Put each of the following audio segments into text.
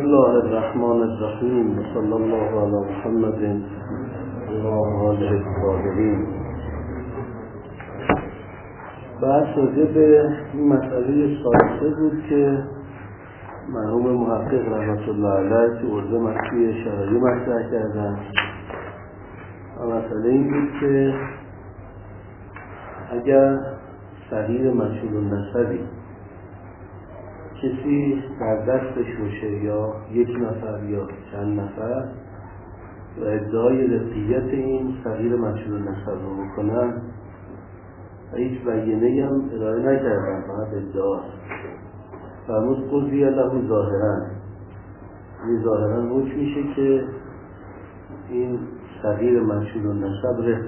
الله الرحمن الرحیم و صلی الله علی محمد و آله الطاهرین. بحث راجع به این مسئله ثالثه بود که مرحوم محقق رحمت الله علیه تو عرض مکی شرعی مطرح کردن و مسئله این بود که اگر صغیر مجهول النسبی کسی در دستش باشه یا یک نفر یا چند نفر و ادعای رفیقیت این صغیر مجهول النسب رو بکنن و هیچ بیانه‌ای هم ارائه نکردن، فقط ادعاست. فرمود قضی له ظاهرا، این ظاهرا حکم میشه که این صغیر مجهول النسب رق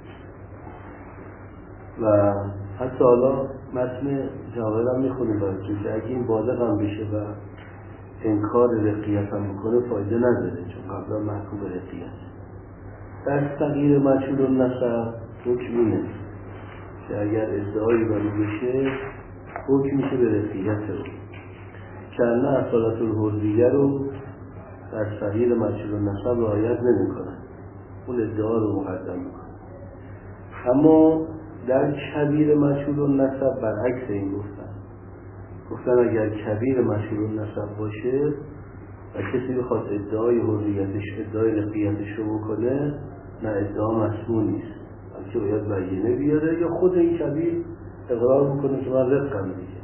و حتی حالا متن جواهر هم میخونیم براتون که اگه این بالغ هم بشه و انکار رقیت هم میکنه فایده نداره، چون قبلا محکوم به رقیت. در صغیر مجهول النسب حکم اینه که اگر ادعایی بری بشه حکم میشه به رقیت رو، که نه اصالت الحریه رو در صغیر مجهول النسب رعایت نمیکنن، اون ادعا رو مقدم میکنن. اما در کبیر مجهول النسب برعکس این گفتن اگر کبیر مجهول النسب باشه و کسی بخواد ادعای حریتش، ادعای رقیتش رو بکنه، نه ادعا مسموع نیست، بلکه باید بیانه بیاره یا خود این کبیر اقرار میکنه که من رقم دیگه.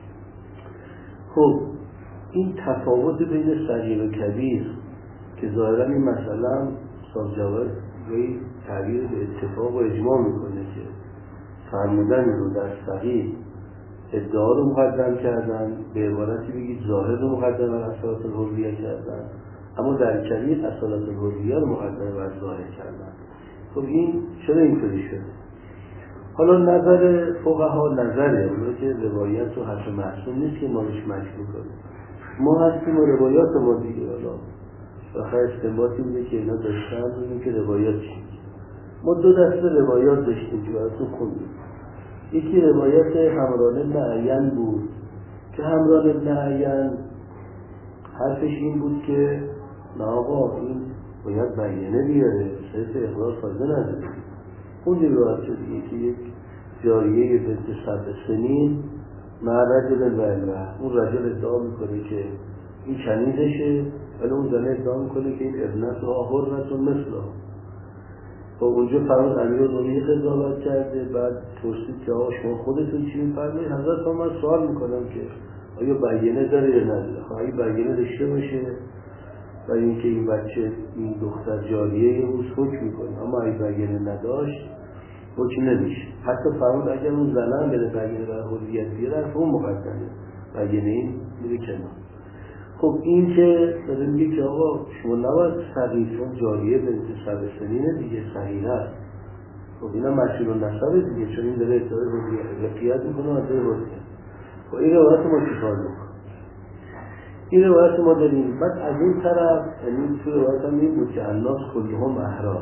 خب این تفاوت بین صغیر و کبیر که ظاهرا این مسئله استاد جواهر روی تعبیر به اتفاق و اجماع میکنه که فرمودن رو در صغیر ادعا رو مقدم کردن، به عبارتی بگید ظاهر رو مقدم بر اصالت الحریه کردن، اما در کبیر اصالت الحریه رو مقدم بر ظاهر کردن. خب این چرا اینطوری شده؟ حالا نظر فقها نظره اونو که روایت و حرف محسوم نیست که ما روش مشروع کنیم. ما هستیم و روایات ما دیگه، حالا بخیر استنباطی بوده که اینا داشتن بودیم که روایات چی. ما دو دسته روایات داشتیم که براتون خوندیم. یکی روایت همران ابن عین بود که همران ابن عین حرفش این بود که نه آقا این باید بیانه بیاره، صرف اقرار فایده نداره. اون روایت شده که یک جاریه بنت 7 سنین مع رجل الوه، اون رجل ادعا میکنه که این کنیزشه، ولی اون زنه ادعا میکنه که این ابنتها حرة مثلها. و اونجا فرمود امیرالمومنین قضاوت کرده، بعد پرسید که آقا شما خودتون چی می‌فرمایید؟ حضرت من سوال میکنم که آیا بیانه داره یا نداره؟ خب اگه بیانه داشته باشه و اینکه این بچه این دختر جاریه روز حکم میکنه، اما اگه بیانه نداشت حکم نمیشه. حتی فرمود اگر اون زنان بره بیانه در حریت بیاره اون مقدمه، بیانه این میره کنار. خب این که داره میگه که آقا شما نباید صغیر، چون جاریه بنت 7 سنینه دیگه صغیر هست. خب اینا مجهول النسب دیگه، چون این داره ادعای رقیت میکنه و ادعای حریت. خب این روایت ما چیکار میکنه؟ این روایت ما داریم. بعد از این طرف یعنی تو روایت هم این بود که الناس کلهم احرار،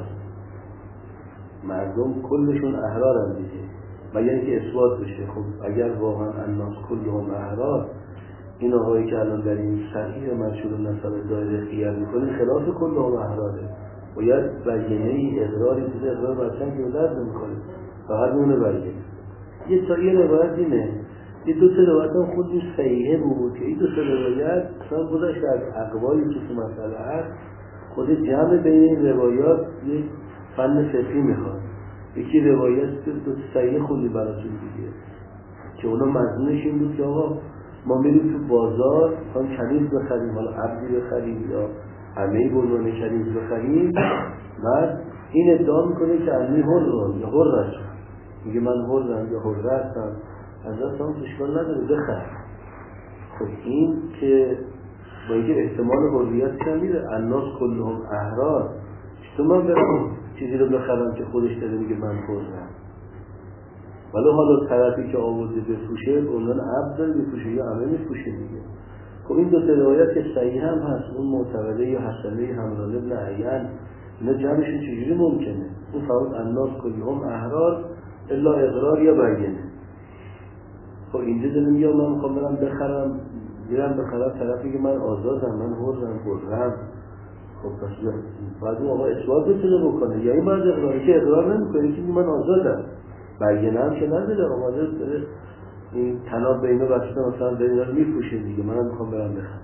مردم کلشون احرارن دیگه، مگر اینکه اثبات بشه. خب اگر واقعا الناس کلهم احرار، این آقایی که الان در این صحیح مجهول النسب ادعای رقیت میکنه خلاف کلهم احراره، باید بیانه اقراری بوده، اقرار برچنگ که درد نمیکنه، فقط اونه بیانه. یه روایت اینه، یه دو تا روایت هم خود این صحیحه بود که این دو تا روایت اصلا گذاشت از اقوایی که تو مسئله هست، خود جمع بین این روایات یک فن فقهی میخواد. یکی روایت که دو تا صحیحه خودی براتون دیگه که اونا مضمونش این بود که آقا ما میریم تو بازار هم کنیز بخریم، حالا عبدی بخریم یا همه بنوان کنیز بخریم، بعد این ادعا میکنه که انی حرم یا حرش، میگه من حرم یا حره هستم، حضرت هم اشکال نداره بخر. خب این که با اینکه احتمال حریت که میره الناس کلهم احرار، چطور من برم چیزی رو بخرم که خودش داره میگه من حرم، ولی حالا طرفی که آورده بفروشه اونان عبد داره بفروشه یا همه میفروشه دیگه. خب این دو تا روایت که صحیح هم هست، اون معتبره یا حسنه همران ابن عین، اینا جمعشون چجوری ممکنه؟ اون فرمود الناس کلهم احرار الا اقرار یا بیانه. خب اینجا داریم یا من میخوام برم بخرم میرم به طرف میگه من آزادم، من حرم. خب پس باید اون آقا اثبات بتونه بکنه، یا این باید اقراره که اقرار نمیکنه که من آزادم، برگنه هم که نداره، آماده داره این تناب بینه بسته مثلا بینه رو میپوشه دیگه، منم میخوام برم بخرم.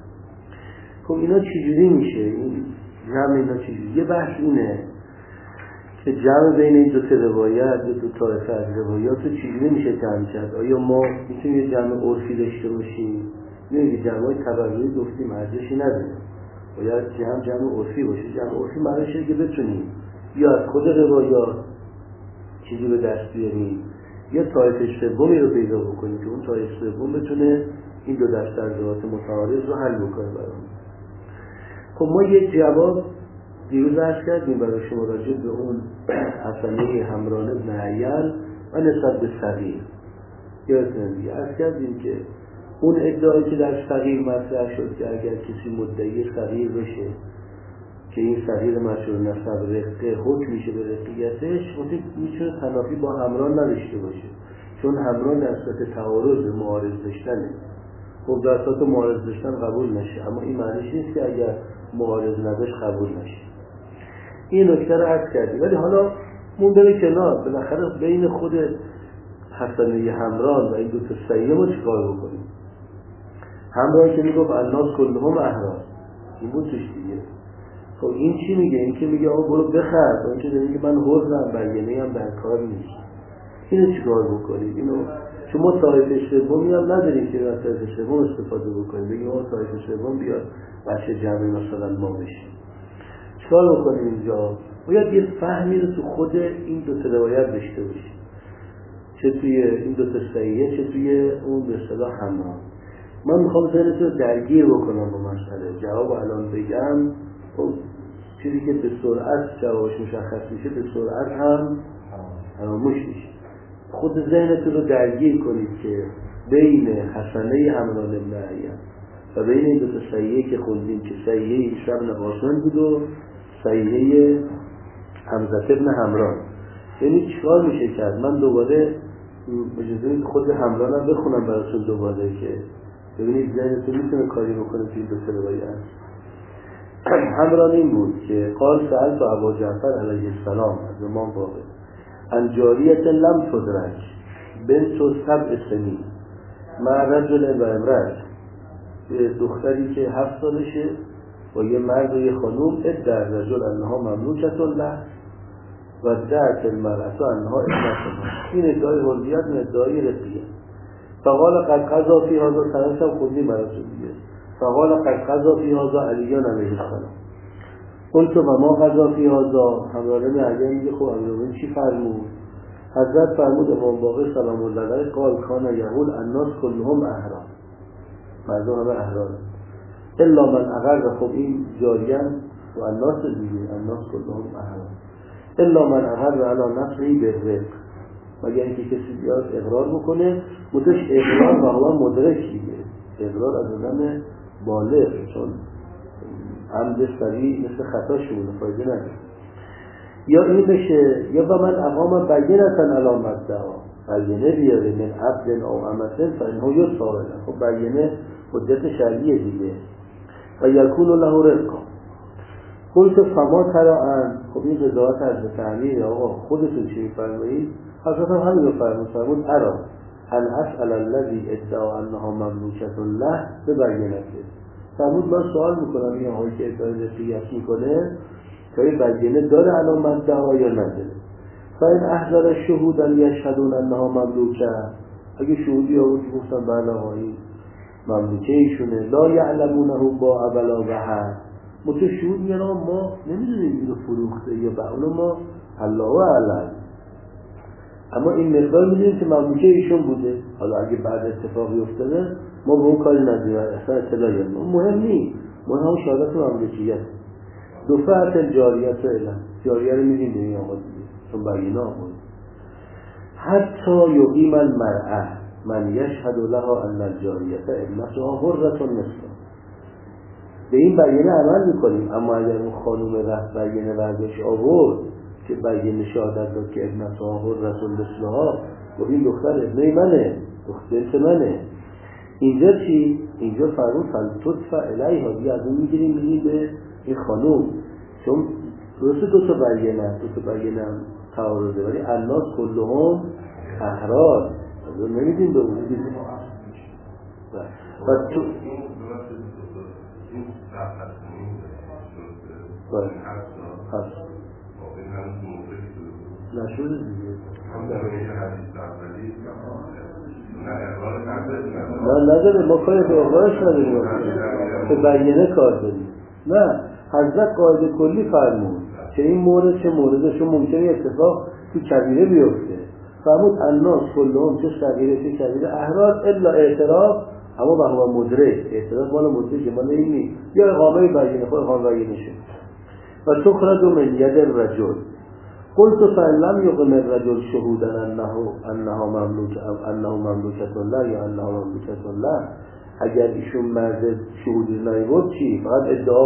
خب اینا چجوری میشه؟ این جمع اینا چجوری؟ یه بحث اینه که جمع بین این دو روایت، دو طایفه از روایات رو چجوری میشه جمع کرد؟ آیا ما میتونیم یه جمع عرفی داشته باشیم؟ نمیگه جمعای تبرعی گفتیم ارزشی نداره، باید جمع عرفی باشه. جمع عرفی معنیشه که بتونیم یا از خود روایات چیزی به دست بیاریم یا طایفه سومی رو پیدا بکنیم که اون طایفه سوم بتونه این دو دسته از روایات متعارض رو حل بکنه برامون. خب ما یک جواب دیروز عرض کردیم برای شما راجع به اون حسنه حمران بن عیل و نسبت به صغیر. یادتونه دیگه عرض کردیم که اون ادعایی که در صغیر مطرح شد که اگر کسی مدعی صغیر بشه که این صغیر مشهور نسب رقه حکم میشه به رقیتش، میتونه تنافی با حمران نداشته باشه، چون حمران در صورت تعارض معارض داشتنه. خب در صورت معارض داشتن قبول نشه، اما این معنیش نیست که اگر معارض نداشت قبول نشه. این نکته رو عرض کردیم. ولی حالا موندن کنار، بالاخره بین خود حسنه حمران و این دو تا صحیح ما چیکار بکنیم؟ حمران که میگفت الناس کلهم احرار، این بود توش دیگه. خب این چی میگه؟ این که میگه آقا برو بخر، اون که میگه من حرم، بیانه هم در کار نیست. اینو چیکار بکنیم؟ اینو چون ما طایفه سومی هم نداریم که از طایفه سوم استفاده بکنیم، بگیم آقا طایفه سوم بیاد بچه جمع مثلا ما بشیم. چیکار بکنیم اینجا؟ باید یه فهمی رو تو خود این دو تا روایت داشته باشیم، چه توی این دو تا صحیحه چه توی اون به اصطلاح حمران. من میخوام ذهنتون رو درگیر بکنم با مسئله. جواب الان بگم خب چیزی که به سرعت جوابش مشخص میشه به سرعت هم فراموش میشه. خود ذهنتون رو درگیر کنید که بین حسنه حمران بن عیل و بین این دو تا صحیحه که خوندیم که صحیحه عیسی بن قاسم بود و صحیحه حمزه بن حمران، یعنی چیکار میشه کرد؟ من دوباره اجازه خود حمران هم بخونم براتون دوباره که ببینید ذهنتون میتونه کاری بکنه توی این دو تا روایت. حمران این بود که قال سألت ابا جعفر علیه السلام از امام باقر عن جاریة لم تدرک بنت 7 سنین مع رجل و امرأة، دختری که 7 سالشه با یه مرد و یه خانوم، ادعا رجل انها مملوکة له و ادعت المرأة انها ابنتها. این ادعای حریت و ادعای رقیه. فقال قد قضا فی هذا، سنشم خودی براتون دیگه. فقال قد قضا فی هذا علیان علیه السلام. قلت و ما قضا فی هذا، حمران علیه میگه خب امیرالمومنین چی فرمود؟ حضرت فرمود امام باقر سلام الله علیه قال کان یقول الناس کلهم احرار، مردم همه احرار الا من اقر. خب این جاریان و الناس دیگه، الناس کلهم احرار الا من اقر علی نفسه بالرق، مگر اینکه کسی بیاد اقرار بکنه، متش اقرار و هوا مدرک دیگه، اقرار از آدم بالغ، چون عمد سریع مثل خطا شمونه فایده نداره. یا این بشه یا با من اقام بینتن علامت دعا، بینه بیاره من عبد او امتن فانه یصابه. خب بینه حجت شرعیه دیگه. و یکون له رزقا. قلت فما ترى. خب این قضاوت از تعمیر آقا خودتون چی می‌فرمایید؟ حضرت هم همین رو فرمود ارا ان اسال الذي ادعا انها مملوکة له ببینته. فرمود من سوال میکنم این آقایی که ادعای رقیت میکنه که این بینه داره علامت دعا یا نداره؟ فاین احضر الشهود یشهدون انها مملوکه، اگه شهودی آورد گفتن بله آقایی مملوکه ایشونه، لا یعلمونه با ابلا بها، متو شهود میگن ما نمیدونیم اینو فروخته یا به اونو ما الله اعلم، اما این مقدار میدونیم که مملوکه ایشون بوده. حالا اگه بعد اتفاقی افتاده ما به اون کاری نداریم، اصلا اطلاعی هم مهم نیست، مهم هم شهادت مملوکیت. دفعت جاریت اعلام، جاریه رو میدیم به این آقا دیگه چون بگینا آمون. حتی یقیم المرأة من یشهد لها ان الجاریت ابنتها حرة مثله. به این بیانه عمل میکنیم، اما اگر اون خانوم رفت بیانه ورزش آورد که بیانه شهادت داد که ابنتها حرة مثلها و این دختر ابنه منه، دختر منه، اینجا چی؟ اینجا فرمود فلتدفع الیها، دیگه از اون میگیریم به این خانوم، چون درسته دو تا بیانه تعارضه، ولی الناس کلهم احرار، از اون نمیدیم به اون دیگه. و تو هست نشده دیگه. نه نداره، ما کاری به اقرارش نداریم، به بیانه کار داریم. نه، حضرت قاعده کلی فرمود که این مورد چه موردشون ممکنه اتفاق تو کبیره بیفته. فرمود الناس کلهم، چه صغیره چه کبیره، احرار الا اعتراف، اما به هوا مدرک، اعتراف مال مدرک، مال اینی یا اقامه بیانه، خود اقامه بیانه شه. و تخرج من ید الرجل قلت فإن لم يقم الرجل شهودا انها مملوکة الله یا انها مملوکة الله، اگر ایشون مرد شهودی نیورد چی؟ فقط ادعا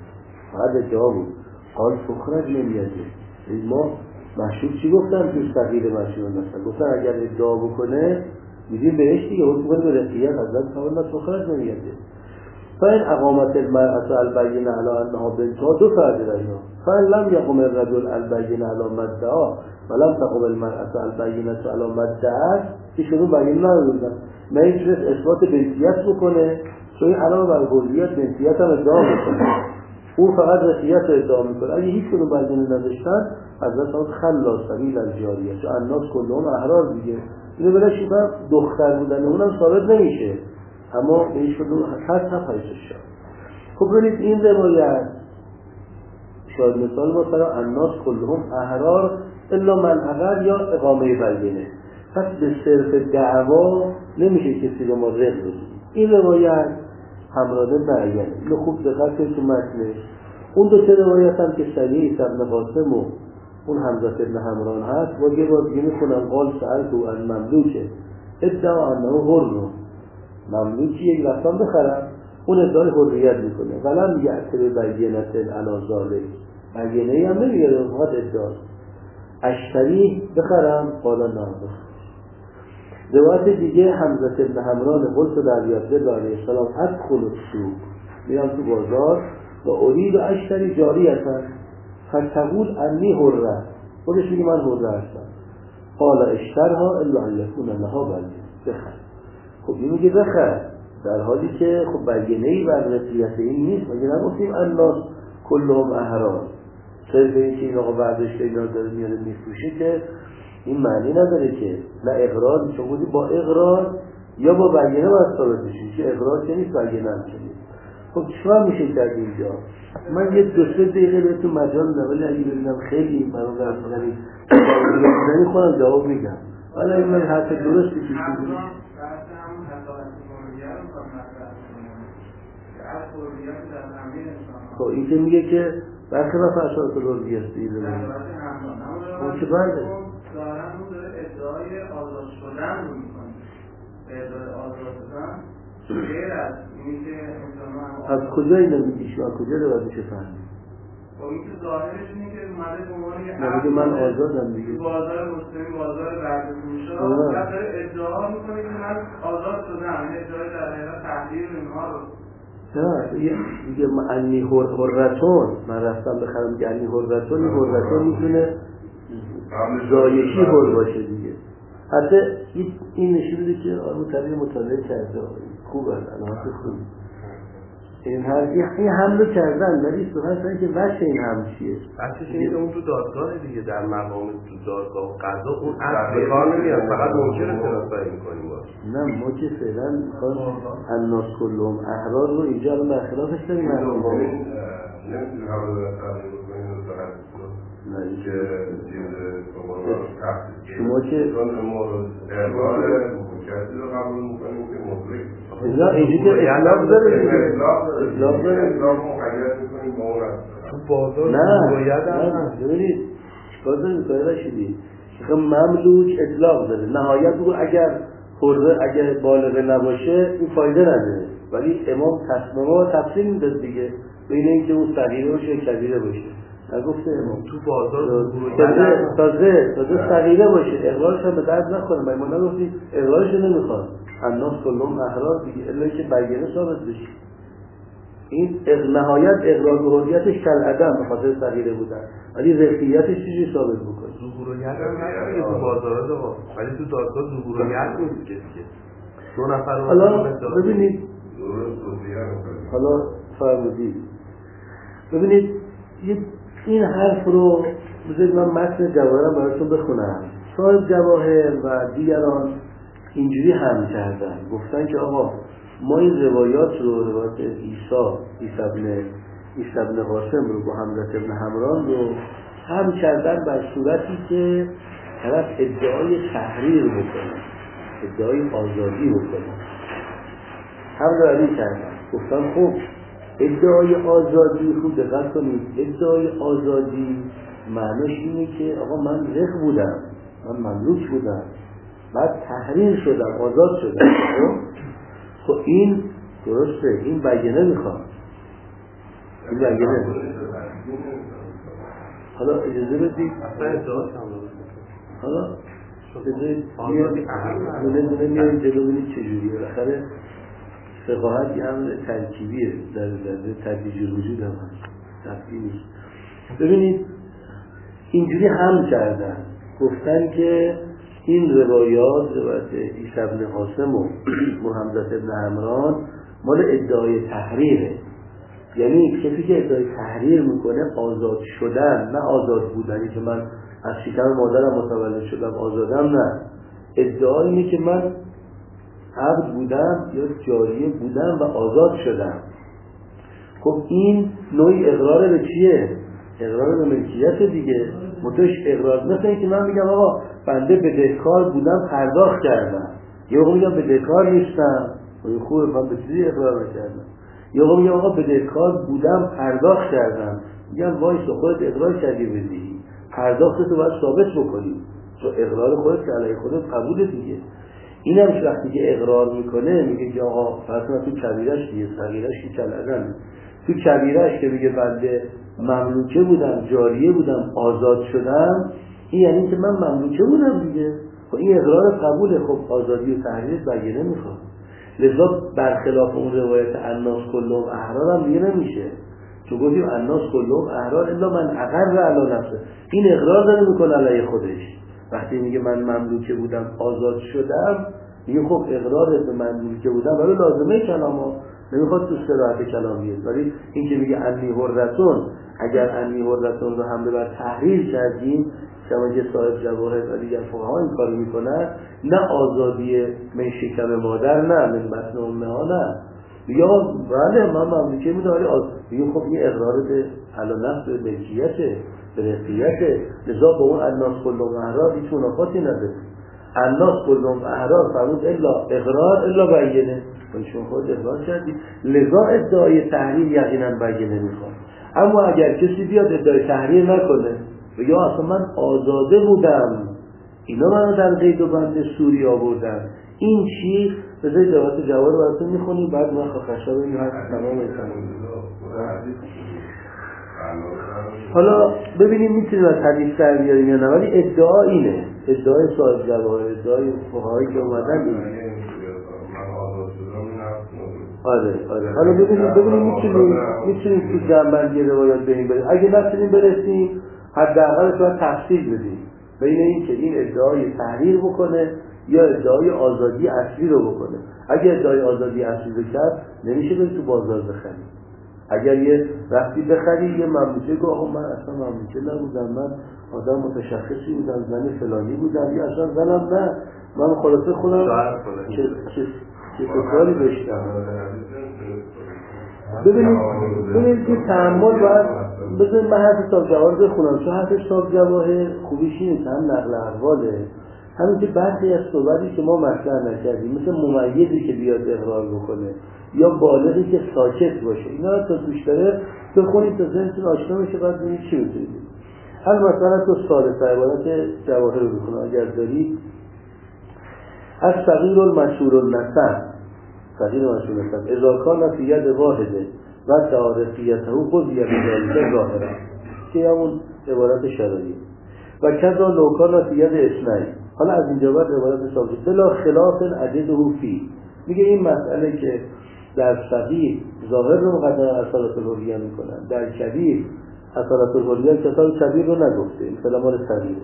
بود. قال تخرج من یده. ما مشهور چی گفتن تو صغیر مشهور مثلا گفتن اگر ادعا بکنه میدیم بهش دیگه، حکم کنه به رسیت حضرت فرمود تخرج من یده. فإن اقامت المرأة البینه علی انها بنتها، دو فرد راینا. فإن لم يقم الرجل البینه علی مدعا ولم تقم المرأة البینه علی مدعا، که شروع بیانه ندادن، میتونست اثبات بنتیت بکنه، چون این علاوه بر حریت بنتیت هم ادعا میکنه، اون فقط رسیت رو ادعا میکنه. اگه هیچ کنون بیانه نداشتن حضرت فرمود خلا سبیل الجاریه، چون الناس کلهم احرار دیگه، اینو بلا شبه دختر بودن اونم ثابت نمیشه، اما این شدون حیثش شد. خب ببینید این روایت شاید مثال مثلا الناس کلهم احرار الا من عقل یا اقامه بیانه، پس به صرف دعوا نمیشه کسی رو ما رد بگیم. این روایت همراده بیانه، اینو خوب دقت کنید تو متنش. اون دو تا روایت هم که سریع ابن قاسم و اون حمزه ابن حمران هست و یه بار دیگه میخونم قال سألتو عن مملوکه ادعا انه حر، مملوکی یک رفتان بخرم، اون ادعای حریت میکنه، ولم یعتبر بیانت علی ذالک، بیانه‌ای هم نمیاره، فقط ادعا. اشتری بخرم، قال نه. روایت دیگه حمزه ابن حمران قلت در یاد علیه السلام ادخل السوق، میرم تو بازار و ارید اشتری جاریتا فتقول انی حره، خودش میگه من حره هستم. قال اشترها الا ان یکون لها بیانه، بخر. خب این میگه بخر، در حالی که خب بیانه‌ای بر رسیت این نیست. مگه نگفتیم الناس کلهم احرار، صرف این که این آقا برداشت اینا داره میاره میفروشه که این معنی نداره که نه اقرار، چون بودی با اقرار یا با بیانه باید ثابت بشه، که اقرار که نیست بیانه هم که نیست. خب چرا میشه کرد اینجا؟ من یه دو سه دقیقه بهتون مجال دارم، ولی اگه ببینم خیلی برام درسنگی خودم جواب میگم، ولی این من حرف درستی که شده خب این که میگه که برخلاف اشارت العرفی است دیگه، اون که برده دارن اون داره ادعای آزاد شدن رو میکنه، ادعای آزاد شدن غیر از اینی که انسان از کجا اینو میگیش و از کجا رو باید میشه فهمید؟ خب این که ظاهرش اینه که اومده به عنوان یه نمیگه من آزادم دیگه، بازار مسلمی بازار برده فروشا بعد داره ادعا میکنه که من آزاد شدم، این ادعای در حقیقت تحریر اینها رو نه دیگه انی حرتون، من رفتم بخرم که انی حرتون، این حرتون میتونه زایشی حر باشه دیگه. حتی این نشونه که آرمون طبیعی مطالعه کرده خوب هست، علامت خوب این حمله کردن، ولی سوال هستن که وجه این حمل چیه؟ وجهش اینه که اون تو دادگاه دیگه، در مقام تو دادگاه قضا اون اصل کار نمیاد، فقط منکر شناسایی میکنیم باش. نه ما که فعلا میخواد الناس کلهم احرار رو اینجا رو برخلافش داریم نمیتونیم حمله در تحریر بکنیم و سرحد که شما که کسی رو قبول میکنیم که مطلق اینجا که اطلاق داره اطلاق داره مقید میکنیم با اون تو بازار باید هم ببینید چیکار داریم متوجه نشدید که مملوک اطلاق داره، نهایت بگو اگر بالغه نباشه این فایده نداره، ولی امام تصمیم تفصیل میداد دیگه بین اینکه اون صغیره باشه یا کبیره باشه. نگفته امام تو بازار تازه صغیره باشه اقرارش هم به درد نخوره. ما نگفتیم اقرارش نمیخواد الناس کلهم احرار دیگه الا که بیانه ثابت بشه. این نهایت اقرار به حریتش کالعدم به خاطر صغیره بودن، ولی رفیعیتش چیزی ثابت بکنه. ظهوریت هم نمیگه تو بازارات آقا، ولی تو دادگاه ظهوریت نیست که دو نفر رو حالا ببینید حالا فرمودید ببینید این حرف رو بذارید من متن جواهرم براتون بخونم. صاحب جواهر و دیگران اینجوری هم کردن، گفتن که آقا ما این روایات رو، روایات عیسی ابن قاسم رو با حمزه ابن حمران رو هم کردن بر صورتی که طرف ادعای تحریر بکنه، ادعای آزادی بکنه. هم رو کردن، گفتن خب ادعای آزادی، خوب دقت کنید، ادعای آزادی معنیش اینه که آقا من رق بودم، من مملوک بودم، بعد تحریر شدم، آزاد شدم. خب این درسته، این بیانه میخواد، این بیانه. حالا اجازه بدید حالا دونه میاریم جلو بینید چجوریه. بالاخره فقاهت یه هم ترکیبیه، در تدریج الوجود هم هست، تفصیل نیست. ببینید اینجوری هم کردن، گفتن که این روایات عیسی ابن قاسم و حمزه ابن حمران مال ادعای تحریره. یعنی کسی که ادعای تحریر میکنه آزاد شدن، نه آزاد بودنی که من از شکم مادرم متولد شدم آزادم، نه، ادعا اینه که من عبد بودم یا جاریه بودم و آزاد شدم. خب این نوعی اقرار به چیه؟ اقرار به ملکیت دیگه. متوش اقرار مثل این که من میگم آقا بنده بدهکار بودم پرداخت کردم، یا آقا میگم بدهکار نیستم، خوبه من به چیزی اقرار نکردم. یا آقا میگم آقا بدهکار بودم پرداخت کردم، میگم وایس خودت اقرار کردی بدهی، پرداختتو باید ثابت بکنی، تو اقرار خودت که علیه خودت قبول دیگه. اینم وقتی که اقرار میکنه میگه که آقا فرض تو کبیرش دیگه، صغیرش که کالعدم. تو کبیرش که میگه بنده مملوکه بودم، جاریه بودم، آزاد شدم، این یعنی که من مملوکه بودم دیگه. خب این اقرار قبوله. خب آزادی و تحریر بیانه میخواد، لذا برخلاف اون روایت الناس کلهم احرار هم دیگه نمیشه، چون گفتیم الناس کلهم احرار الا من اقر علی نفسه. این اقرار داره میکنه علیه خودش. وقتی میگه من مملوکه بودم آزاد شدم، میگه خب اقرارت به مملوکه بودم ولی لازمه کلامو نمیخواد تو صراحت کلامیه. ولی این که میگه انی حرتون، اگر انی حرتون رو حمله بر تحریر کردیم، که صاحب جواهر و دیگر فقها این کارو میکنن، نه آزادی من شکم مادر، نه من بطن امه ها، نه، میگه بله من مملوکه بودم ولی میگه خب این اقرار به علی نفس به ملکیته، به رفیعته، لذا با اون الناس کلهم احرار هیچ منافاتی نداره. الناس کلهم احرار فرمود الا اقرار الا بیانه، شما خود اقرار کردید، لذا ادعای تحریر یقینا بیانه میخواد. اما اگر کسی بیاد ادعای تحریر نکنه بگه اصلا من آزاده بودم، اینا منو در قید و بند سوری آوردن، این چی؟ بذارید روایت جواهر براتون میخونیم، بعد ما خشب این هست تمام حالا ببینیم میتونیم از حدیث در بیاریم یا نه، ولی ادعا اینه، ادعای صاحب جواهر، ادعای فقهایی که اومدن اینه. آره. حالا ببینیم میتونیم تو جنبندی روایات بریم. اگه نتونیم برسیم حداقل باید تفصیل بدیم بین این که این ادعای تحریر بکنه یا ادعای آزادی اصلی رو بکنه. اگه ادعای آزادی اصلی رو کرد نمیشه بری تو بازار بخری. اگر یه وقتی بخری یه مملوکه که آقا من اصلا مملوکه نبودم، من آدم متشخصی بودم، زن فلانی بودم، یا اصلا زنم نه، من خلاصه خودم چه کاری داشتم. ببینید که تعامل باید بذارید من حرف صاحب جواهر بخونم، چون حرف صاحب جواهر خوبیش اینه که هم نقل احواله، همین که برخی از صحبتی که ما مطرح نکردیم مثل ممیزی که بیاد اقرار بکنه یا بالغی که ساکت باشه، اینا رو تا توش داره بخونید تا ذهنتون آشنا بشه، بعد ببینید چی میتونید. هر مثلا تو ثالثه عبارت جواهر رو بخونم اگر دارید. از صغیر المشهور النسب، صغیر مشهور النسب اذا کان فی ید واحده و تعارفیته قضیه بذلک ظاهرا. که همون عبارت شرعی و کذا لوکان فی ید اثنین. حالا از اینجا بعد عبارت ثابت بلا خلاف عدده فی، میگه این مسئله که در صغیر ظاهر رو مقدم اصالت الحریه میکنن، در کبیر اصالت الحریه کتاب کبیر رو نگفته، این کلمات صغیره.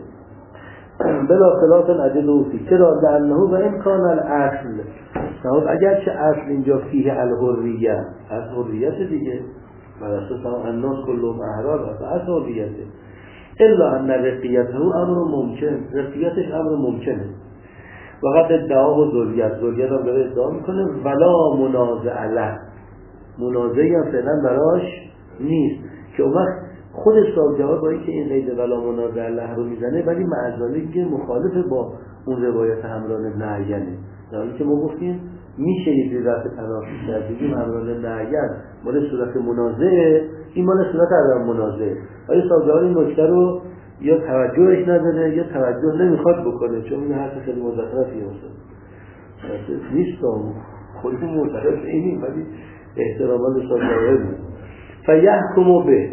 بلا خلاف عدده فی چرا؟ لانه و این کان الاصل، اگر چه اصل اینجا فیه الحریه، از حریت دیگه بر اساس الناس کلهم احرار است، از حریته، الا ان رقیته امر ممکن، رقیتش امر ممکنه. وقت ادعا و ذریت هم داره ادعا میکنه ولا منازع له، منازعی هم فعلا براش نیست که اون وقت خود صاحب جواب با اینکه این قید ولا منازع له رو میزنه ولی معذالی که مخالف با اون روایت همران نهیانه، در حالی که ما گفتیم میشه یه جوری رفت تنافی کرد بگیم همران نهیان مال صورت منازعه، این مال صورت عدم منازعه. آیا صاحب جواب این نکته رو یا توجهش نداره یا توجه نمیخواد بکنه، چون این حرف خیلی مزخرفی هست نیست، خودمون معترف اینیم ولی احتراما به صاحب جواب فیحکم به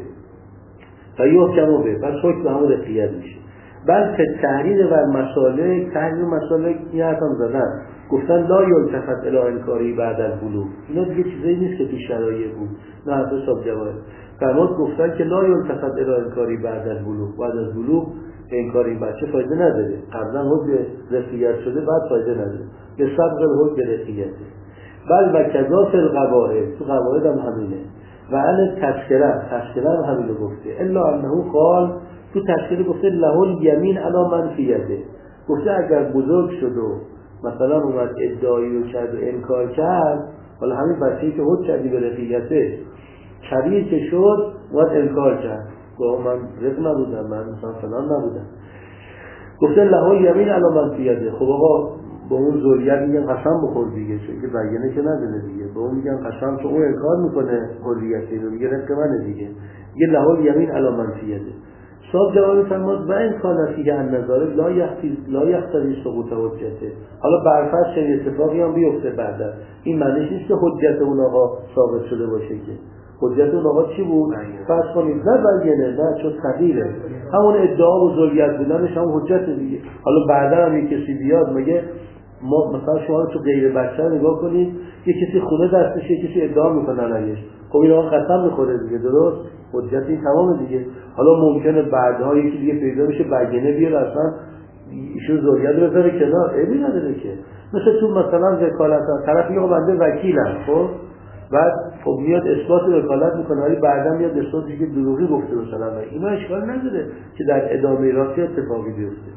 فیحکم به پس حکم همون رقیت میشه. بلکه تحریر و مسالک، تحریر مسالک این حرف هم زدن، گفتن لا یلتفت الی انکاری بعد البلوغ، اینا دیگه چیزایی نیست که تو شرایع بود، نه حرف صاحب جواب فرمود گفتن که لا یلتفت الی انکاری بعد البلوغ، بعد از بلوغ انکار این بچه فایده نداره، قبلا حکم رقیت شده بعد فایده نداره، به سبب حکم رقیته. بل و کذا فی القواعد، تو قواعد هم همینه و علی تذکره هم همینو گفته، الا انه قال تو تذکره گفته له الیمین علی منفیته، گفته اگر بزرگ شد و مثلا اومد ادعایی رو کرد و انکار کرد، حالا همین بچه‌ای که حکم کردی به رقیته کبیر که شد اومد انکار کرد، گفت من رق نبودم، من مثلا فلان نبودم، گفته له الیمین علی منفیته. خب آقا با اون ذریت میگن قسم بخور دیگه، چون که بیانه که نداره دیگه، با اون میگن قسم که اون انکار میکنه حریت اینو، میگه رق منه دیگه، میگه له الیمین علی منفیته. صاحب جواب فرمود و این کان فیه النظاره لا یقتضی سقوط حجته. حالا برفرض چنین اتفاقی هم بیفته بعدا، این معنیش نیست که حجت اون آقا ثابت شده باشه، که حجت اون آقا چی بود؟ فرض کنید نه بیانه، نه چون صغیره، همون ادعا و ذریت بودنش هم حجت دیگه. حالا بعدا هم یک کسی بیاد میگه ما مثلا شما تو غیر بچه نگاه کنید، یه کسی خونه دستش یه کسی ادعا میکنه علیش، خب این آقا قسم میخوره دیگه، درست؟ حجت این تمام دیگه. حالا ممکنه بعدها یکی دیگه پیدا بشه برگنه بیاره اصلا ایشون ذریت رو بذاره کنار، عیبی نداره که. مثل تو مثلا وکالت طرف میگه بنده وکیلم، خب بعد خب میاد اثبات وکالت میکنه ولی بعدا میاد اثباتش که دروغی گفته مثلا، اینا اشکال نداره که در ادامه راستی اتفاقی بیفته.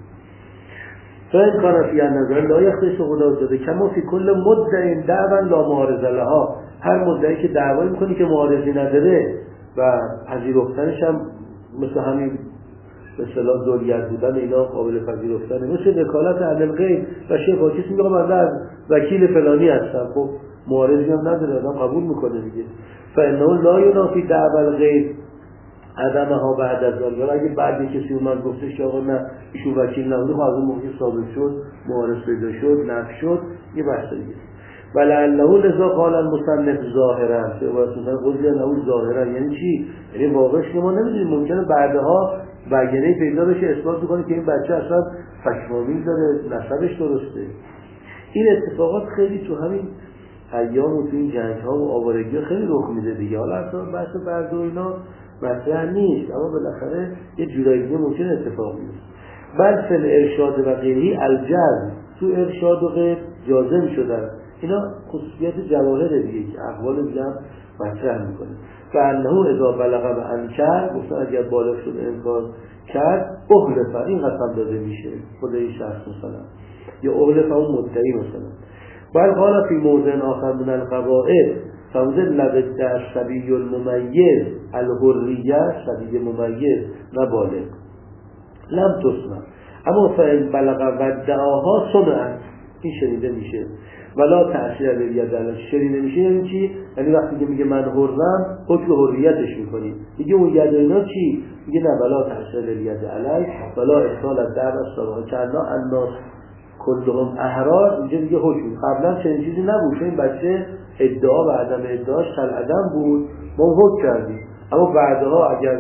فاین کان فی النظر لا یختص خدا زده کما فی کل مدعی دعوا لا معارض لها، هر مدعی که دعوا میکنه که معارضی نداره و پذیرفتنش هم مثل همین به اصطلاح ذریت بودن اینا قابل پذیرفتنه، مثل وکالت اهل الغیب و شیخ کسی میگه من از وکیل فلانی هستم، خب معارضی هم نداره، آدم قبول میکنه دیگه. فانه لا ینافی دعوا الغیب عدمها بعد از ذلك، اگه بعد کسی اومد گفتش که آقا نه ایشون وکیل نبوده، خب از اون موقع ثابت شد معارض پیدا شد نفی شد، یه بحث دیگه. ولعله لذا قال المصنف ظاهرا، که واسه قضیه نبود ظاهرا یعنی چی؟ یعنی واقعش که ما نمیدونیم، ممکنه بعدها برگنه پیدا بشه اثبات کنه که این بچه اصلا فکرآمیز داره، نسبش درسته. این اتفاقات خیلی تو همین ایام و تو این جنگ‌ها و آوارگی‌ها خیلی رخ میده دیگه. حالا اصلا بحث برد و اینا مطرح نیست، اما بالاخره یه جورایی دیگه ممکنه اتفاق بیفته. بل فل ارشاد و غیری الجزم، تو ارشاد و غیر جازم شدن، اینا خصوصیت جواهر دیگه که اقوال دیگه هم مطرح میکنه. فانه اذا بلغ و انکر، گفتن اگر بالغ شد انکار کرد احلف، این قسم داده میشه خود این شخص مثلا، یا احلف اون مدعی مثلا. بل قال فی موضع آخر من القواعد فوزن لبد الصبی الممیز الحریه، صبی ممیز نه بالغ، لم تسمع، اما فإن بلغ و دعاها سمعت، این شنیده میشه ولا تأثیر علیه دلش، شنیده میشه یعنی چی؟ یعنی وقتی که میگه من حرم حکم حریتش میکنی، میگه اون ید اینا چی؟ میگه نه ولا تأثیر علیه علیه ولا اصال الدعوه الصلاحه که الناس کلهم احرار، اینجا دیگه حکم. قبلا چنین چیزی نبود، این بچه ادعا و عدم ادعاش خلعدم بود، ما حکم کردیم، اما بعدها اگر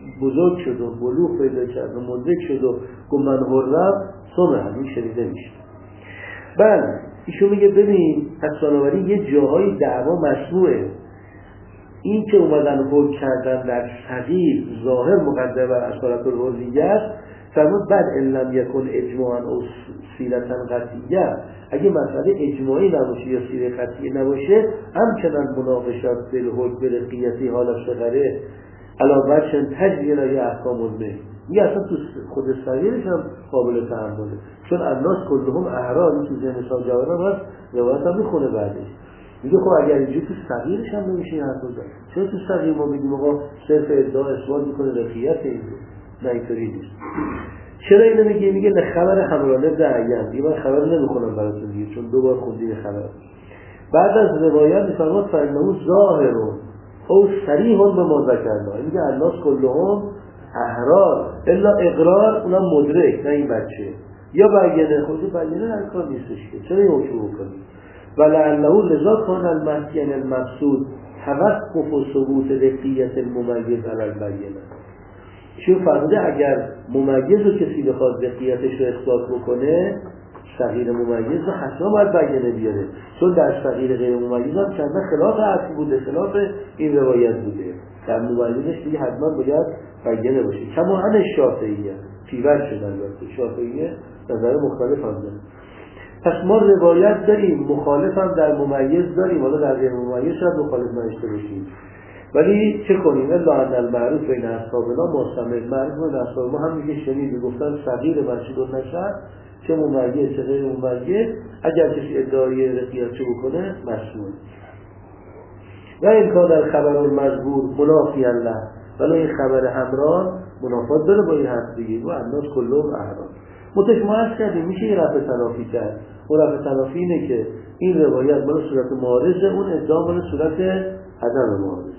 بزرگ شد و بلوغ پیدا کرد و مدرک شد و گفت من حرم صبح این شنیده میشه. بله ایشون میگه ببین پس بنابراین یه جاهای دعوا مشروعه. این که اومدن حکم کردن در صغیر ظاهر مقدم بر اصالت الحریه است، فرمود بعد ان لم یکن اجماعا او سیرتا قطعیه، اگه مسئله اجماعی نباشه یا سیره قطعی نباشه همچنان مناقشات بالحکم برقیتی حال صغره علاوه تجریه را یه احکام المه، میگه اصلا تو خود صغیرش هم قابل تحمله، چون الناس کلهم احرار تو ذهن صاحب جواهرام هست، روایت هم میخونه بعدش میگه خب اگر اینجور تو صغیرش هم نمیشه این حرف بزن، چرا تو صغیر ما بگیم آقا صرف ادعا اثبات میکنه رفیعت این رو، نه اینطوری نیست. چرا اینو میگه لخبر همرانه دعیم، دیگه من خبر نمیخونم براتون دیگه چون 2 بار خوندین خبر. بعد از روایت میفرماد فانه ظاهر او صریح به ما ذکرنا، میگه الناس کلهم احرار الا اقرار اونم مدرک، نه این بچه یا بیانه، خود بیانه هر کار نیستش که چرا این حکم بکنی. ولعله لذا کان المسکن المقصود توقف و ثبوت رقیت الممیز علی البینه. چون فرموده اگر ممیز رو کسی بخواد رقیتش رو اثبات بکنه، صغیر ممیز رو حتما باید بیانه بیاره، چون در صغیر غیر ممیز هم چند خلاف اصلی بوده، خلاف این روایت بوده، در ممیزش دیگه حتما باید بیانه باشه. کما هم شافعیه پیور شد، البته شافعیه نظر مختلف هم داره. پس ما روایت داریم، مخالف هم در ممیز داریم، حالا در غیر ممیز شاید مخالف نشته باشیم، ولی چه کنیم؟ الا ان المعروف بین اصحابنا مستمر، معروف بین اصحاب ما هم میگه شنید گفتن صغیر مسجد النشأ چه ممیز چه غیر ممیز اگر کسی ادعای رقیت چه بکنه مسئول. و این کار در خبر المذکور منافی الله، ولی این خبر همراه منافات داره با این حرف دیگه و الناس کلهم احرار. متشمعش کردیم میشه یه رفع تنافی کرد. اون رفع تنافی اینه که این روایت بالا صورت معارضه، اون ادعا بالا صورت عدم معارضه.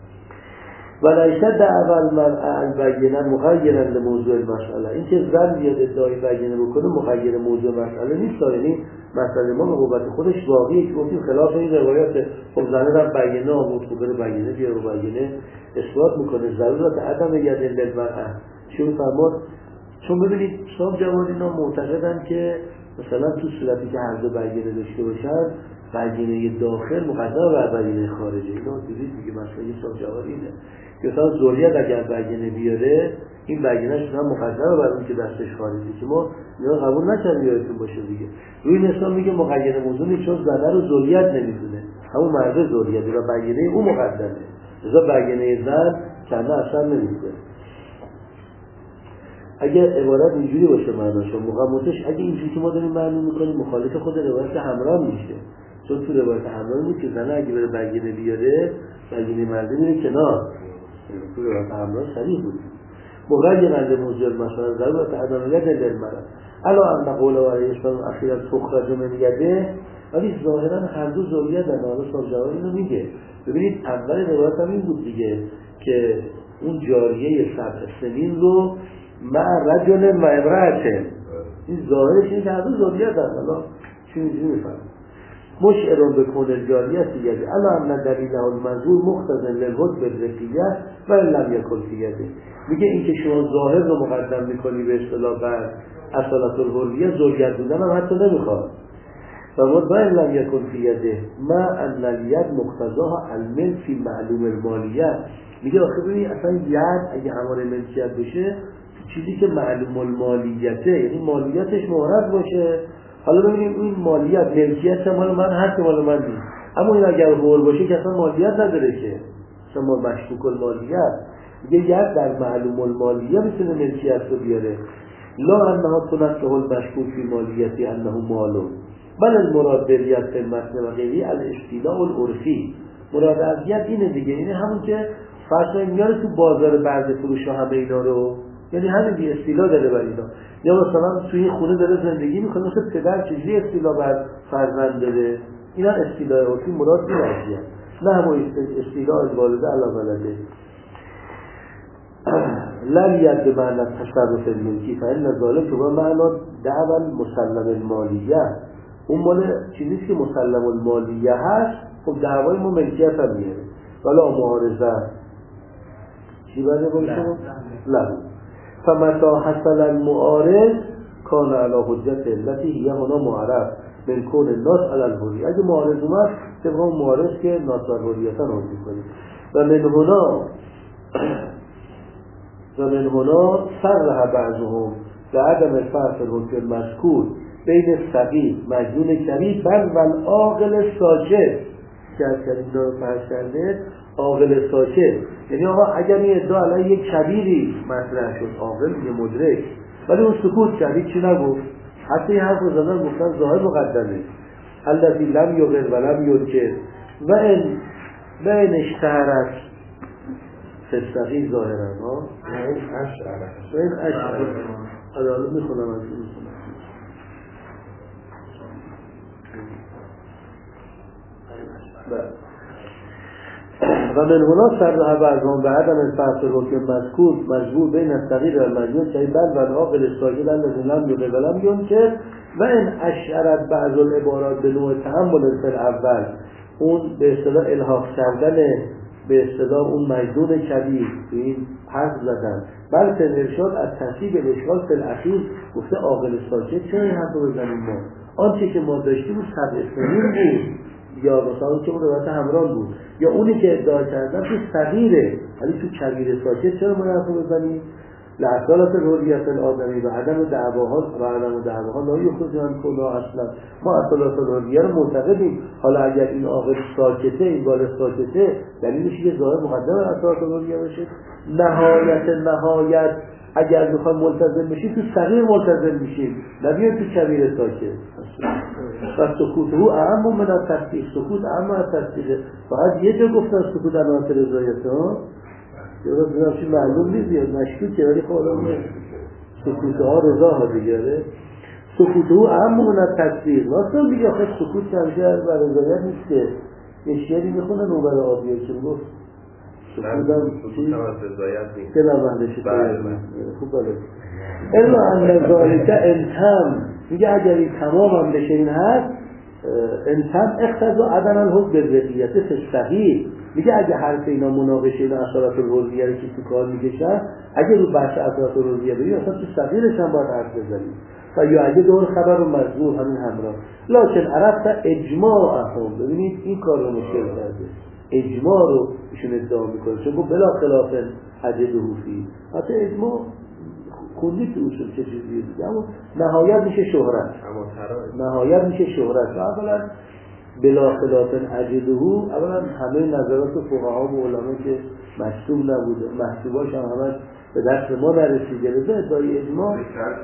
ولیشت اول مرعا بینا مغیرا لموضوع المسئله، این که زن بیاد ادعای بیانه بکنه مغیر موضوع مسئله نیست، یعنی مسئله ما به قوت خودش واقعی که گفتیم خلاف این روایت. خب زنه را بیانه آمود، خب بره بیانه بیاره و بیانه اثبات میکنه ضرورت عدم ید للمرأه. چون فرمود چون ببینید صاحب جوان اینا معتقدن که مثلا تو صورتی که هر دو بیانه داشته باشن بیانه داخل مقدم بر بیانه خارجی، اینا دیدید دیگه مسئله صاحب جوان اینه که مثلا ذریت اگر بیانه بیاره این بیانه‌اش هم مقدم بر اون که دستش خارجی، که ما اینا قبول نکردیم یادتون باشه دیگه. روی نسان میگه مقید موضوع نیست چون زنه رو ذریت نمیدونه، همون مرد ذریتی و بیانه اون مقدمه، لذا بیانه زن کنه اصلا نمیدونه. اگه عبارت اینجوری باشه معناش مقاماتش، اگه اینجوری که ما داریم معنی میکنیم مخالف خود روایت همراه میشه، چون تو روایت همراه نیست که زنه اگه بره بیانه بیاره بیانه مرده میره کنار، تو روایت همراه صریح بود مغیرا لموضوع المسئله ضرورت عدم ید للمرأة الا ان قوله علیه السلام اخیرا تخرج من یده، ولی ظاهرا هر دو ذریتن. حالا صاحب جواب اینو میگه ببینید اول روایت هم این بود دیگه که اون جاریه 7 سنین رو مع رجل و امرأة، این ظاهرش اینه که هر دو ذریتن. حالا چی میفهمید مشعر بکون الجاریه یده الا ان دلیله المنظور مقتضی للحکم بالرقیه و لم یکن فی یده. میگه این که شما ظاهر رو مقدم میکنی به اصطلاح بر اصالت الحریه، ذریت بودن هم حتی نمیخواد. و مطمئن لم یکن فی یده ما ان الید مقتضاها الملک فی معلوم المالیه. میگه آخه ببینید اصلا ید اگه هماره ملکیت بشه چیزی که معلوم المالیته، یعنی مالیتش معرض باشه. حالا ببینیم این مالیت ملکیت مال من هست مال من نیست، اما این اگر حر باشه که اصلا مالیت نداره که اصلا ما مشکوک المالیت. میگه ید در معلوم المالیه میتونه ملکیت رو بیاره. لا انها تنقه المشکوک فی مالیتی انه مالون، بل المراد بریت فی المتن و غیری الاستیلاء العرفی. مراد از ید اینه دیگه، اینه همون که فرض میاره تو بازار بعض فروش ها همه اینا رو، یعنی همین بی استیلا داره بر اینا. یا مثلا توی خونه داره زندگی میکنه مثل پدر چیزی استیلا بر فرزند داره، اینا استیلا عرفی مراد نیست، نه همون استیلا از والده علی ولده. لن ید به معنی تصرف الملکی فإن ذلك هو معنی دعوى مسلم المالیه. اون مال چیزی که مسلم المالیه هست، خب دعوای ما ملکیت هم میاره. ولی معارضه چی باید باشه؟ لب. فمتا حصل المعارض کان علی حجت علتی هی هنا معرف من کون الناس علی الحریه. اگه معارض اومد طبق اون معارض که ناس بر حریتن حجت کنید. و من هنا صرح بعضهم بعدم الفرق الحکم المذکور بین صغیر مجنون کبیر بل و عاقل ساکت که از کلیم داره فرض کرده عاقل ساکت. یعنی آقا اگر این ادعا علیه یک کبیری مطرح شد عاقل یه مدرک ولی اون سکوت کرد چی نگفت حتی این حرف رو زدن گفتن ظاهر مقدمه الذی لم یقر و لم ینکر و این اشتهرت فستقی ظاهرا ها و این اشتهرت عدالت میخونم از این و من هنا صرح بعضهم بعدم الفرق الحکم مذکور مجبور بین الصغیر و المجنون که بل و العاقل الساکت الذی لم یقر و لم ینکر و این اشعرت بعض العبارات به نوع تأمل فی الاول اون به اصطلاح الحاق کردن به اصطلاح اون مجنون کبیر به این حرف زدن بلکه ارشاد از تصحیح الاشکال فی الاخیر گفته عاقل ساکت چرا این حرف رو بزنیم ما آنچه که ما داشتیم سبع سنین بود یا مثلا که اون روایت همراه بود یا اونی که ادعا کردن تو صغیره ولی تو کبیر ساکت چرا ما حرف رو بزنیم لعطالت الحریت الآدمی و عدم دعواها لا یخرج عن کلا اصلا ما اصالات الحریه رو معتقدیم حالا اگر این عاقل ساکته این بالا ساکته دلیلش یه ظاهر مقدم اصالات الحریه بشه نهایت اگر بخوام ملتزم بشیم تو صغیر ملتزم میشیم نبیایم تو کبیر ساکت و سکوت رو اهم من از تصدیق سکوت اهم از تصدیق فقط یه جا گفتن سکوت عناصر رضایت ها درست بنابراین معلوم نیست یا مشکوکه ولی خواهدان سکوت ها رضا ها دیگره سکوت رو اهم من از تصدیق راستان دیگه آخه سکوت کمشه و رضایت نیست که یه شیری میخونه نوبر آبیه که گفت سکوتم چی؟ دلم بندشی خوب بله الا ان ذالک انتم میگه اگر این تمام هم بشه این هست انتم اقتضا عدم الحکم بالرضیت فصحیح میگه اگه حرف اینا مناقشه اینا اصالت الحریه رو که تو کار میکشن اگه رو بحث اصالت الحریه بریم اصلا تو صغیرش هم باید حرف بزنیم و یا اگه دور خبر و مضمون همین همراه لکن عرفت اجماع هم ببینید این کار رو مشکل کرده اجماع رو ایشون ادعا میکنه چون بلا خلاف حجد حوفی حتی اجماع خوندی تو اصول چه چیزی دیگه اما نهایت میشه شهرت و اولا بلا خلاف حجده اولا همه نظرات فقها و علما که محسوب نبوده محسوباش هم همه به دست ما نرسیده لذا ادعای اجماع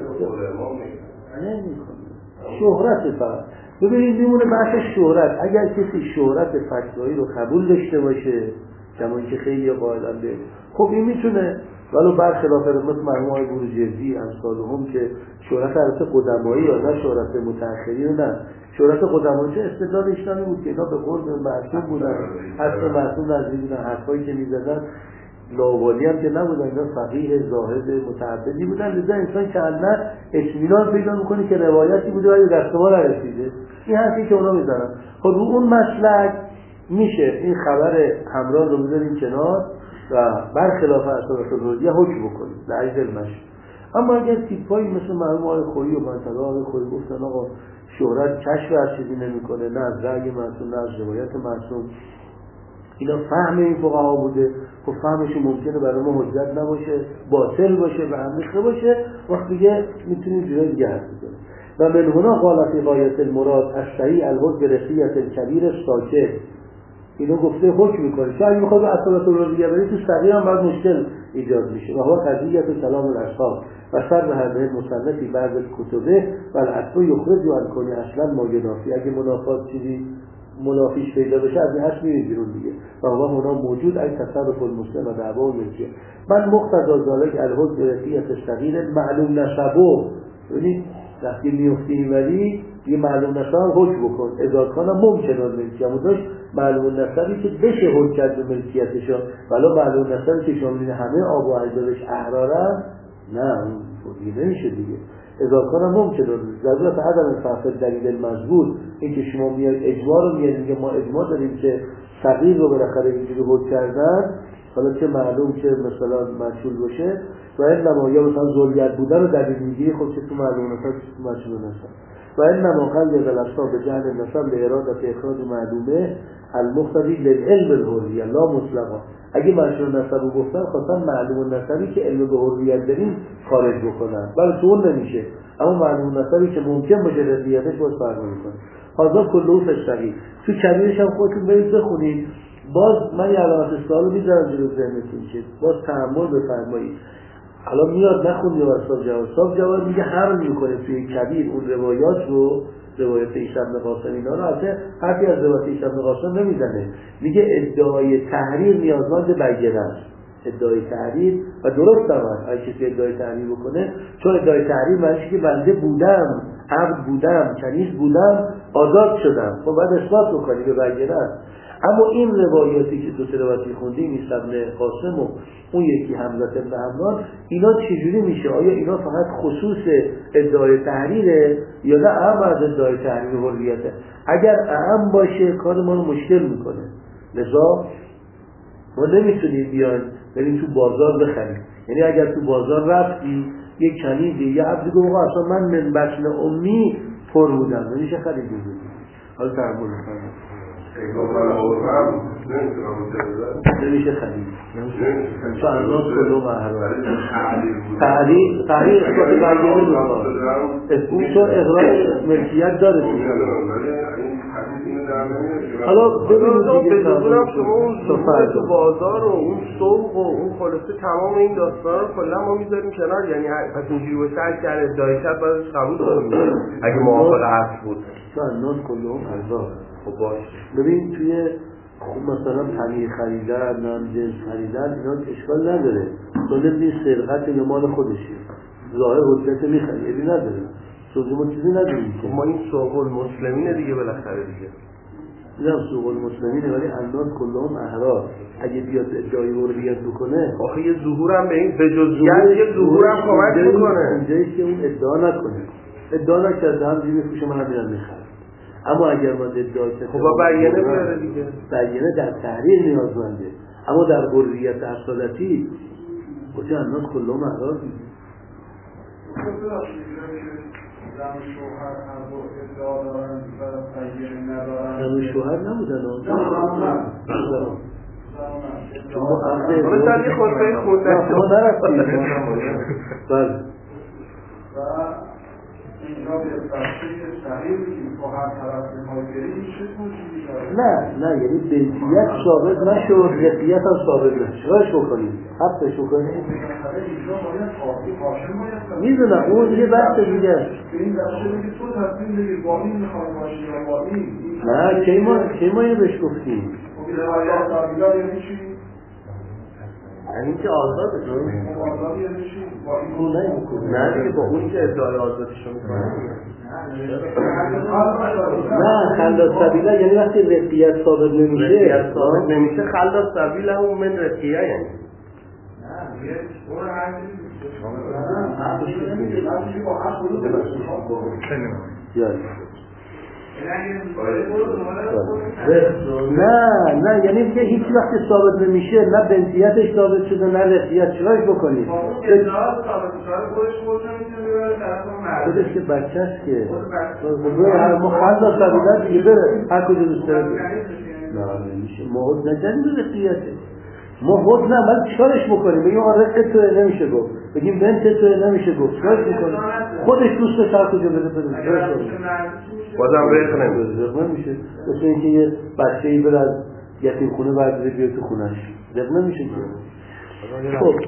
شهرت فقط ببینید میمونه بحث شهرت اگر کسی شهرت فتوایی رو قبول داشته باشه کما که خیلی قائلن به خب این میتونه ولو برخلاف مثل مرحوم بروجردی امثالهم که شهرت البته قدمایی یا نه شهرت متأخرین نه شهرت قدمایی چه استدلال ایشانی بود که اینا به قرب معصوم بودن حتی معصوم نزدیک بودن حرفایی که میزدن لاوالی هم که نبودن اینا فقیه زاهد متعبدی بودن لذا انسان که نه اطمینان پیدا میکنه که روایتی بوده ولی دست ما نرسیده این حرفی که اونا میزنن خب رو اون مسلک میشه این خبر همراه رو بذاریم کنار و برخلاف اصالت الحریه حکم بکنیم در علمش اما اگر تیپایی مثل مرحوم آقای خویی و منطقه آقای خویی گفتن آقا شهرت کشف هر چیزی نمیکنه نه از رأی معصوم نه از روایت معصوم اینا فهم این فقها بوده خب فهمش ممکنه برای ما حجت نباشه باطل باشه و امیخته باشه وقتی دیگه میتونیم جوری دیگه حرف بزنیم و من هنا قال فی غایت المراد الصحیح الحکم برسیت الکبیر ساکت اینو گفته حکم میکنه شاید میخواد اصالت الحریه بری تو صغیر هم باید مشکل ایجاد میشه و هو قضیه کلام الاصحاب و سر به هذه المصنفی بعض کتبه و الاصل یخرج عن کنی اصلا ما ینافی اگه منافات چیزی منافیش پیدا بشه از این هست میرید بیرون دیگه و هوا هنا موجود ای تصرف المسلم و دعوا و ملکیه من مقتضا ذالک الحکم برسیت صغیر معلوم نسبه ببینید وقتی میفتیم ولی یه معلوم نسب حکم بکن ازادخانم ممکنه ملکیه اما داشت معلوم نسبی که بشه حکم کرد به ملکیتشا ولی معلوم نسبی که شاملین همه آب و اجدادش احرارن نه دیگه نمیشه دیگه ازادخانم ممکنه ضرورت عدم فرق دلیل المذکور این که شما میاد اجماع رو میاد میگه ما اجماع داریم که صغیر رو بالاخره اینجوری حکم کردن حالا چه معلوم که مثلا مجهول باشه و این نمایا مثلا ذریت بودن رو دلیل میگیری، خب چه تو معلوم نسب چه تو مجهول نسب و این نماقل یا دلستا به جهل نسب لارادت اخراج معلومه المقتضی للعلم الحریه لا مطلقا. اگه مجهول نسب رو گفتن خواستن معلوم نسبی که علم به حریت داریم خارج بکنن، بله تو نمیشه، اما معلوم نسبی که ممکن باشه رضیتش باز فرق میکنه. حاضر کلو فشتگی تو کبیرش هم خودتون برید بخونید. باز من یه علامت سوال رو میذارم جلو ذهنتون که باز تحمل بفرمایید. الان میاد نخوندی و صاحب جواد میگه حمل میکنه توی کبیر اون روایات رو، روایت عیسی بن قاسم اینا رو، اصلا حرفی از روایت عیسی بن قاسم نمیزنه، میگه ادعای تحریر نیازمند بیانه است. ادعای تحریر و درست هم هست اگه کسی ادعای تحریر بکنه، چون ادعای تحریر معنیش که بنده بودم، عبد بودم، کنیز بودم، آزاد شدم، خب باید اثبات بکنی به بیانه است. اما این روایاتی که دو تا روایتی خوندیم عیسی بن قاسم و اون یکی حمزه بن حماد، اینا چجوری میشه؟ آیا اینا فقط خصوص ادعای تحریره یا نه اعم از ادعای تحریر حریته؟ اگر اعم باشه کار ما رو مشکل میکنه، لذا ما نمیتونیم بیان بریم تو بازار بخریم. یعنی اگر تو بازار رفتی یک کنیزی یا عبدی گفت اصلا من من بطن امی پر بودم، نمیشه خرید بودیم. حالا تحمل میکنم نمیشه خرید چون انداز کلو محرم تحریر اثبات بیانه میخواد، اون چون اقرار ملکیت داره. حالا ببینید دیگه شما اون ظهور تو بازار و اون سوق و اون خلاصه تمام این داستان رو کلا ما میذاریم کنار. یعنی پس اینجوری باشه هر کرد ادعای کرد بازش قبول کنیم اگه موافق اصل بود چون انداز کلو ارزا. خب باشه ببین توی مثلا تمیر خریدن، نام جنس خریدن اینا اشکال نداره، طالب نیست سرقت یا مال خودشه، ظاهر حجت میخری ابی نداره، سوزی ما چیزی نداریم که ما این سوق المسلمینه دیگه بالاخره دیگه میدونم سوق المسلمینه، ولی انداز کلهم احرار اگه بیاد ادعای حریت بکنه آخه یه ظهورم به این به جزئیات یه ظهورم کمک میکنه. اونجایی که اون ادعا نکنه، ادعا نکرده هم دیگه میفروشه من میرم میخرم. اما اگر ما ادعا کنیم خب بیانه میاره دیگه، بیانه در تحریر نیازمنده، اما در حریت اصالتی گفته انداز کلهم احرار دیگه. زن شوهر نبودن شما عقل مثلا خودتای خوندن شما نرفتید بله اینجا به بحثی صحیح میگیم با هر طرف مهاجری میشه توجیهی داره نه یعنی بنتیت ثابت نشد رفیت هم ثابت نشد چراش بکنیم حبتش بکنیم میدونم اون یه بحث دیگه است این بحثه میگه تو تصمیم بگیر با این میخوای باشی یا با این نه کی ما اینو بهش گفتیم خب روایت قبیلا یعنی چی؟ یعنی که آزاده آزاد یعنی چی؟ با این نه دیگه با اون که ادعای آزادیشو میکنه نه خلاص سبیله یعنی وقتی رفیت ثابت نمیشه خلاص سبیله هم من رفیه یعنی نه یعنی که هیچ وقت ثابت نمیشه، نه بنتیتش ثابت شده نه رفیت، چراش بکنید خودش که بچه است که مخلص سبیلت دیگه بره هر کجا دوست داره نه نمیشه محض نجنی به رفیته محض نه من چکارش بکنیم بگیم رقه توی نمیشه گفت بگیم بنت توی نمیشه گفت چکارش بکنیم خودش دوست هر کجا بده بازم رقه نمیشه مثل اینکه یه بچه‌ای بره از یتیم خونه برداره بیاد تو خونش رقه نمیشه خب